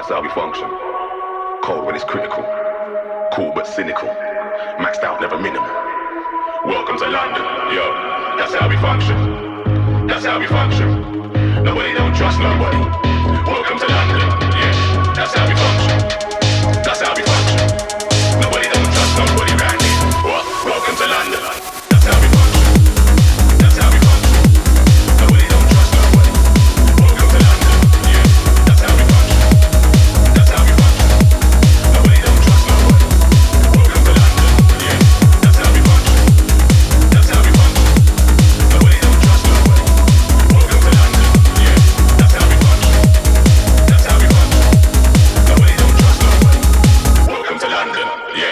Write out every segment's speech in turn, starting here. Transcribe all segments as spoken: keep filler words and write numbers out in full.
That's how we function. Cold when it's critical. Cool but cynical. Maxed out, never minimal. Welcome to London, yo. That's how we function. That's how we function. Nobody don't trust nobody. Welcome to London, yeah. That's how we function. That's how we function. Nobody don't trust nobody around here. Well, welcome to London. That's how we function. That's how we function. Nobody don't trust nobody. Welcome to London, yeah. That's how we function. That's how we function. Nobody don't trust nobody. Welcome to London, yeah. That's how we function. That's how we function. Nobody don't trust nobody. Welcome to London, yeah. That's how we function. That's how we function. Nobody don't trust nobody. Welcome to London, yeah.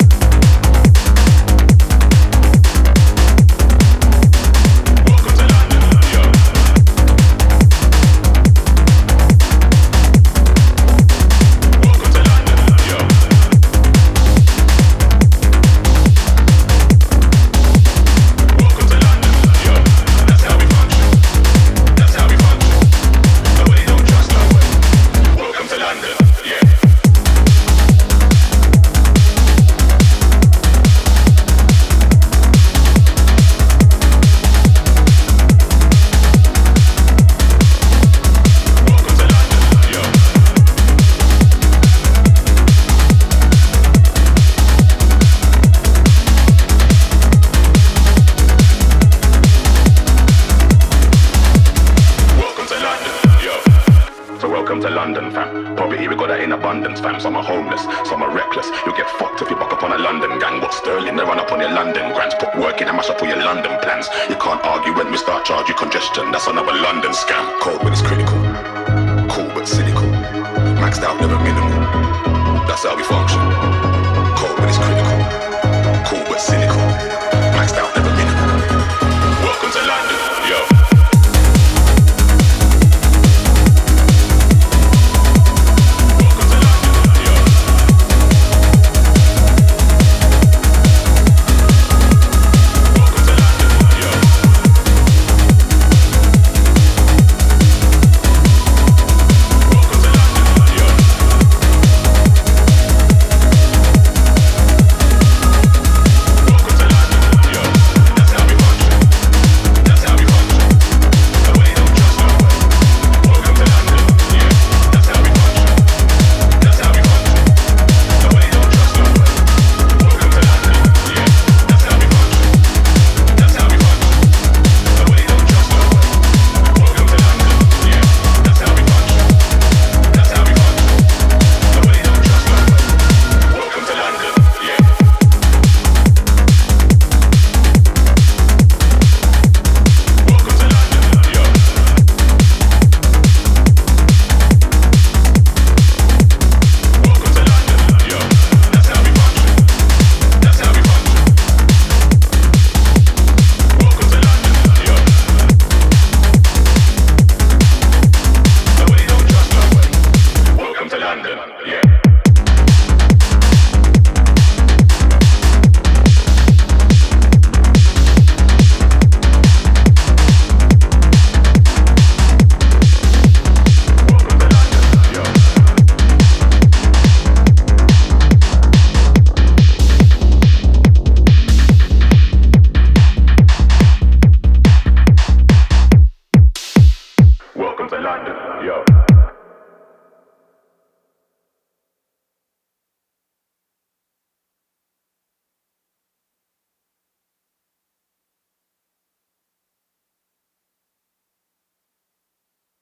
Welcome to London, fam. Poverty, we got that in abundance, fam. Some are homeless, some are reckless. You'll get fucked if you buck up on a London gang. What Sterling, they run up on your London grants. Put work in and mash up all your London plans. You can't argue when we start charge you congestion. That's another London scam. Cold when it's critical. Cool but cynical. Maxed out, never minimal. That's how we function.